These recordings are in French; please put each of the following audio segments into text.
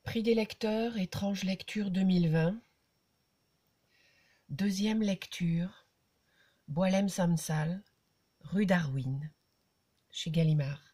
Prix des lecteurs, étrange lecture 2020. Deuxième lecture, Boualem Samsal, rue Darwin, chez Gallimard.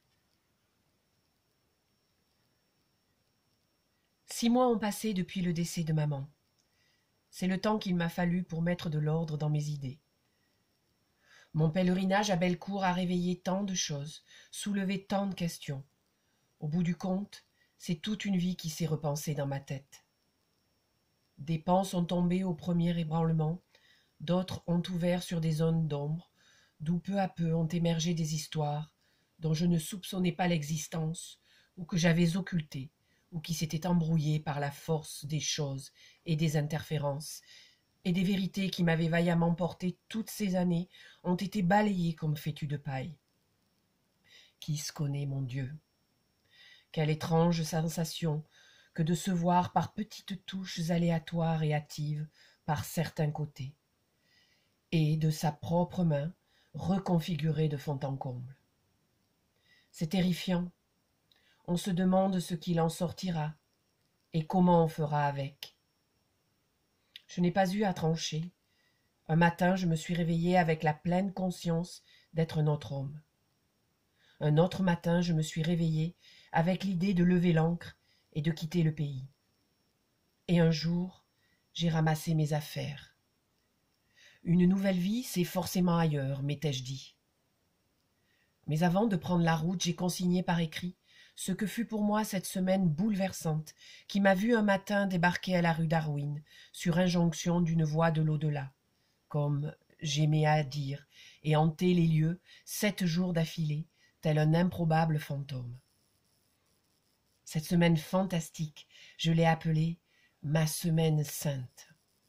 6 mois ont passé depuis le décès de maman. C'est le temps qu'il m'a fallu pour mettre de l'ordre dans mes idées. Mon pèlerinage à Bellecour a réveillé tant de choses, soulevé tant de questions. Au bout du compte, c'est toute une vie qui s'est repensée dans ma tête. Des pans sont tombés au premier ébranlement, d'autres ont ouvert sur des zones d'ombre, d'où peu à peu ont émergé des histoires dont je ne soupçonnais pas l'existence, ou que j'avais occultées, ou qui s'étaient embrouillées par la force des choses et des interférences, et des vérités qui m'avaient vaillamment porté toutes ces années ont été balayées comme fétues de paille. Qui se connaît, mon Dieu? Quelle étrange sensation que de se voir par petites touches aléatoires et hâtives par certains côtés, et de sa propre main reconfigurée de fond en comble. C'est terrifiant. On se demande ce qu'il en sortira et comment on fera avec. Je n'ai pas eu à trancher. Un matin, je me suis réveillée avec la pleine conscience d'être un autre homme. Un autre matin, je me suis réveillée avec l'idée de lever l'ancre et de quitter le pays. Et un jour, j'ai ramassé mes affaires. Une nouvelle vie, c'est forcément ailleurs, m'étais-je dit. Mais avant de prendre la route, j'ai consigné par écrit ce que fut pour moi cette semaine bouleversante qui m'a vu un matin débarquer à la rue Darwin sur injonction d'une voix de l'au-delà, comme j'aimais à dire, et hanter les lieux 7 jours d'affilée, tel un improbable fantôme. Cette semaine fantastique, je l'ai appelée ma semaine sainte.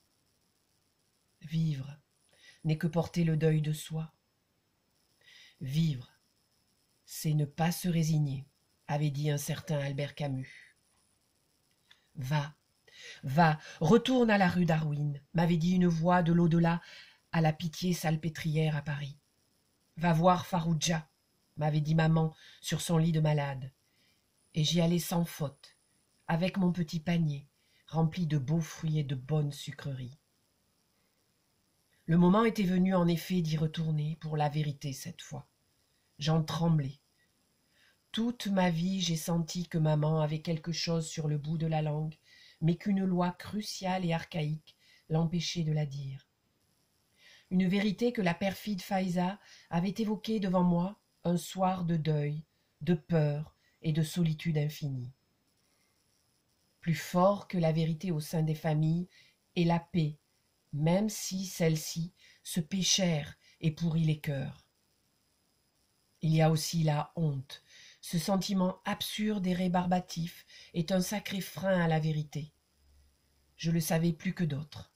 Vivre n'est que porter le deuil de soi. Vivre, c'est ne pas se résigner, avait dit un certain Albert Camus. Va, va, retourne à la rue Darwin, m'avait dit une voix de l'au-delà à la Pitié-Salpêtrière à Paris. Va voir Farrugia, m'avait dit maman sur son lit de malade. Et j'y allais sans faute, avec mon petit panier, rempli de beaux fruits et de bonnes sucreries. Le moment était venu en effet d'y retourner, pour la vérité cette fois. J'en tremblais. Toute ma vie, j'ai senti que maman avait quelque chose sur le bout de la langue, mais qu'une loi cruciale et archaïque l'empêchait de la dire. Une vérité que la perfide Faiza avait évoquée devant moi un soir de deuil, de peur et de solitude infinie. Plus fort que la vérité au sein des familles est la paix, même si celle-ci se paie cher et pourrit les cœurs. Il y a aussi la honte. Ce sentiment absurde et rébarbatif est un sacré frein à la vérité. Je le savais plus que d'autres.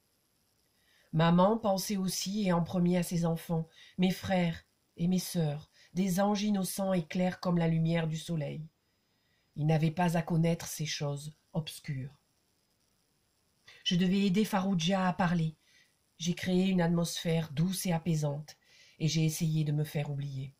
Maman pensait aussi et en premier à ses enfants, mes frères et mes sœurs, des anges innocents et clairs comme la lumière du soleil. Ils n'avaient pas à connaître ces choses obscures. Je devais aider Farrugia à parler. J'ai créé une atmosphère douce et apaisante, et j'ai essayé de me faire oublier.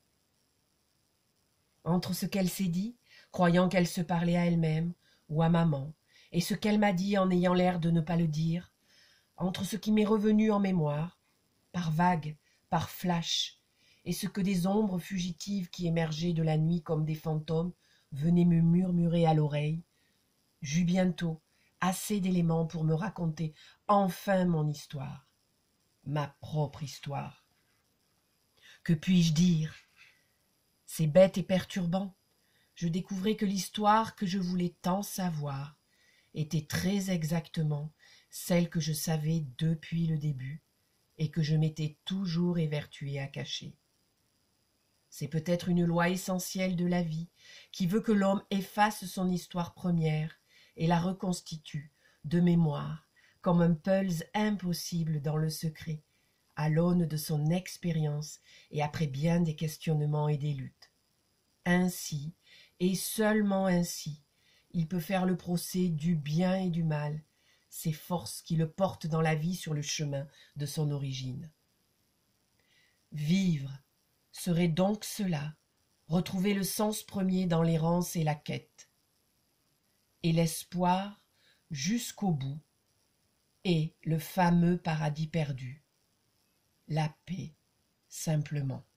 Entre ce qu'elle s'est dit, croyant qu'elle se parlait à elle-même ou à maman, et ce qu'elle m'a dit en ayant l'air de ne pas le dire, entre ce qui m'est revenu en mémoire, par vagues, par flash, et ce que des ombres fugitives qui émergeaient de la nuit comme des fantômes venaient me murmurer à l'oreille, j'eus bientôt assez d'éléments pour me raconter enfin mon histoire, ma propre histoire. Que puis-je dire? C'est bête et perturbant. Je découvrais que l'histoire que je voulais tant savoir était très exactement celle que je savais depuis le début et que je m'étais toujours évertuée à cacher. C'est peut-être une loi essentielle de la vie qui veut que l'homme efface son histoire première et la reconstitue de mémoire comme un pulse impossible dans le secret, à l'aune de son expérience et après bien des questionnements et des luttes. Ainsi, et seulement ainsi, il peut faire le procès du bien et du mal, ces forces qui le portent dans la vie sur le chemin de son origine. Vivre serait donc cela, retrouver le sens premier dans l'errance et la quête. et l'espoir jusqu'au bout, et le fameux paradis perdu, la paix simplement.